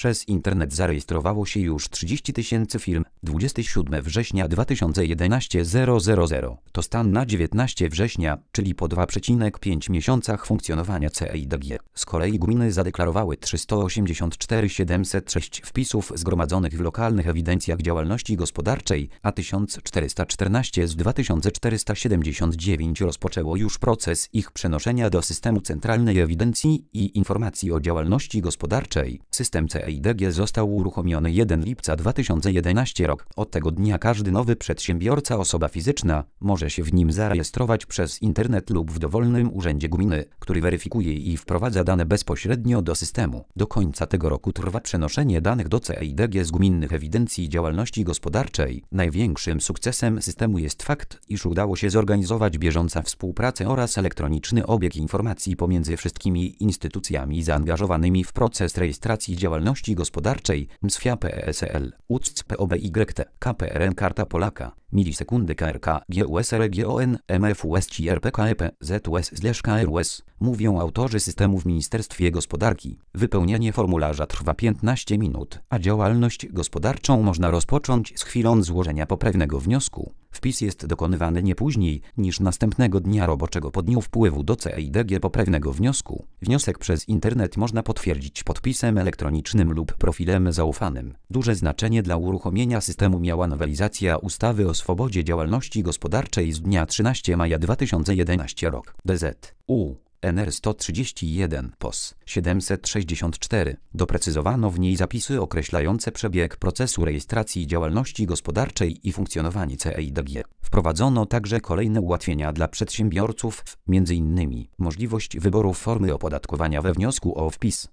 Przez internet zarejestrowało się już 30 000 firm. 27 września 2011 000. To stan na 19 września, czyli po 2,5 miesiącach funkcjonowania CEIDG. Z kolei gminy zadeklarowały 384 706 wpisów zgromadzonych w lokalnych ewidencjach działalności gospodarczej, a 1414 z 2479 rozpoczęło już proces ich przenoszenia do systemu Centralnej Ewidencji i Informacji o Działalności Gospodarczej. System CEIDG został uruchomiony 1 lipca 2011 rok. Od tego dnia każdy nowy przedsiębiorca, osoba fizyczna, może się w nim zarejestrować przez internet lub w dowolnym urzędzie gminy, który weryfikuje i wprowadza dane bezpośrednio do systemu. Do końca tego roku trwa przenoszenie danych do CEIDG z gminnych ewidencji działalności gospodarczej. Największym sukcesem systemu jest fakt, iż udało się zorganizować bieżącą współpracę oraz elektroniczny obieg informacji pomiędzy wszystkimi instytucjami zaangażowanymi w proces rejestracji działalności gospodarczej: MSFIA, PESEL, UCC, POBYT, KPRM, Karta Polaka, Milisekundy, KRK, GUS, RGON, MFUS, CIRP, KEP, ZUS/KRUS, mówią autorzy systemu w Ministerstwie Gospodarki. Wypełnienie formularza trwa 15 minut, a działalność gospodarczą można rozpocząć z chwilą złożenia poprawnego wniosku. Wpis jest dokonywany nie później niż następnego dnia roboczego po dniu wpływu do CEIDG poprawnego wniosku. Wniosek przez internet można potwierdzić podpisem elektronicznym lub profilem zaufanym. Duże znaczenie dla uruchomienia systemu miała nowelizacja ustawy o swobodzie działalności gospodarczej z dnia 13 maja 2011 rok. DZ.U. NR 131 POS 764. Doprecyzowano w niej zapisy określające przebieg procesu rejestracji działalności gospodarczej i funkcjonowanie CEIDG. Wprowadzono także kolejne ułatwienia dla przedsiębiorców, m.in. możliwość wyboru formy opodatkowania we wniosku o wpis.